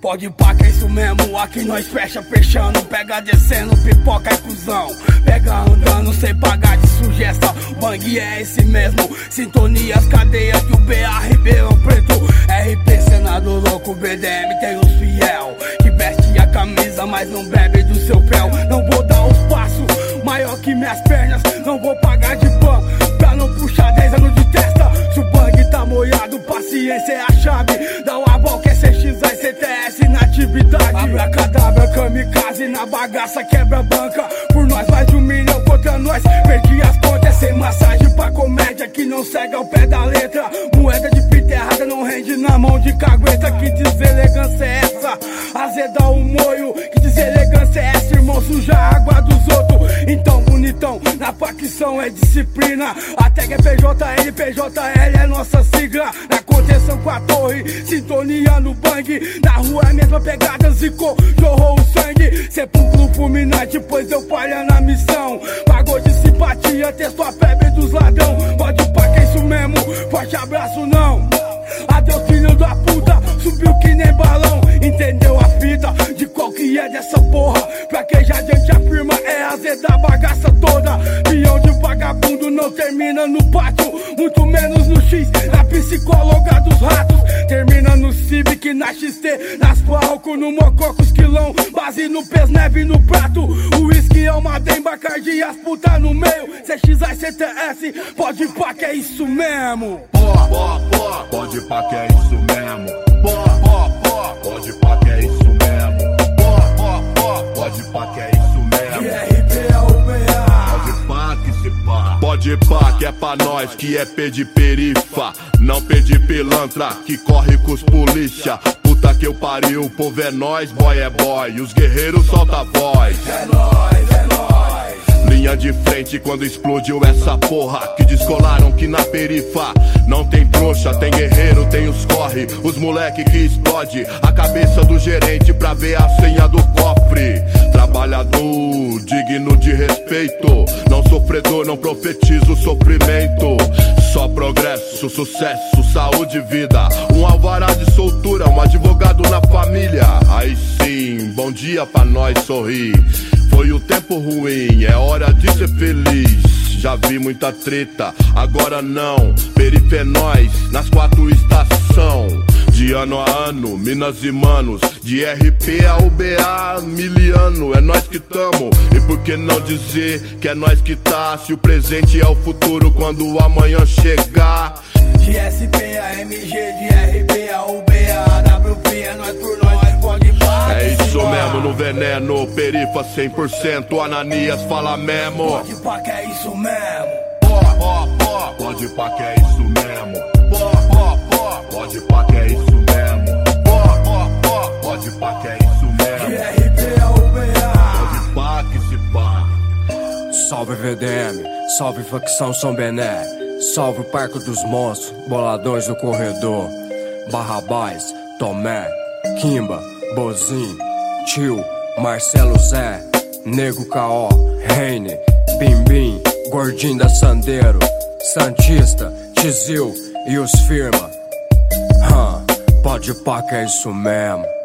Pode pá que é isso mesmo, aqui nós fecha fechando. Pega descendo, pipoca é cuzão. Pega andando sem pagar de sugestão. Bang é esse mesmo, sintonias, cadeias que o BA Ribeirão Preto. RP Senado louco, BDM tem os fiel que veste a camisa, mas não bebe do seu fel. Não vou dar os passos maior que minhas pernas, não vou pagar de pão pra não puxar 10 anos de testa. Se o bang tá molhado, paciência é a chave. Dá uma volta, é CX, CTS na atividade. Abracadabra, kamikaze na bagaça, quebra banca. Por nós mais de 1 milhão contra nós, perdi as contas. Sem massagem pra comédia que não segue ao pé da letra. Moeda de fita errada não rende na mão de cagueta. Que deselegância é essa? Azeda o molho. Que deselegância é essa, irmão? Suja a água dos outros. Então bonitão, na facção é disciplina. A tag é PJL, PJL é nossa sigla. Na contenção com a torre, sintonia no bang. Na rua é a mesma pegada, zicou, jorrou o sangue. Sepulcro fulminante, pois eu falha na missão. Pagou de simpatia, testou a febre dos ladrão. Pode pá que é isso mesmo, forte abraço não. Adeus filho da puta, subiu que nem balão. Entendeu a fita de qual que é dessa porra? Pra quem já adiante afirma, é azeda a bagaça toda. Pião de vagabundo não termina no pátio, muito menos no X, na psicóloga dos ratos. Termina no Civic, na XT, nas Falco, no Mococos Quilão. Base no pés, neve no prato. O uísque é uma demba, Bacardi, as puta no meio. CXI, CTS, pode pá que é isso mesmo. Pode pá que é isso mesmo. Pode pá que é isso mesmo. Pode pá que é isso mesmo. RP é o BA. Pode pá que se pá. Pode pá que é pra nós, que é P de perifa, não P de pilantra, que corre com os polícia. Puta que eu pariu, o povo é nós, boy é boy. Os guerreiros solta a voz. É nóis, é nóis. Linha de frente quando explodiu essa porra, que descolaram que na perifa não tem trouxa, tem guerreiro, tem os corre, os moleque que explode a cabeça do gerente pra ver a senha do cofre. Trabalhador, digno de respeito, não sofredor, não profetizo sofrimento. Só progresso, sucesso, saúde e vida. Um alvará de soltura, um advogado na família. Aí sim, bom dia pra nós sorrir. Foi o tempo ruim, é hora de ser feliz. Já vi muita treta, agora não. Perife é nós, nas 4 estação. De ano a ano, minas e manos. De RP a UBA, miliano. É nós que tamo, e por que não dizer que é nós que tá? Se o presente é o futuro quando o amanhã chegar. De SP a MG, de RP a UBA, WP é nós por nós, pode pá. É isso mesmo, no veneno, perifa 100%, Ananias fala mesmo. Pode pá que é isso mesmo. Pode pá que é isso mesmo. Pode pá que é isso mesmo. Pode pá que é isso mesmo. De RP a UBA. Pode pá que se pá. Salve VDM, salve facção São Bené. Salve o Parque dos Monstros, boladões do corredor. Barrabás, Tomé, Kimba, Bozin, Tio, Marcelo Zé, Nego K.O., Reine, Bimbim, Gordinho da Sandeiro, Santista, Tizil e os firma. Pode pá que é isso mesmo.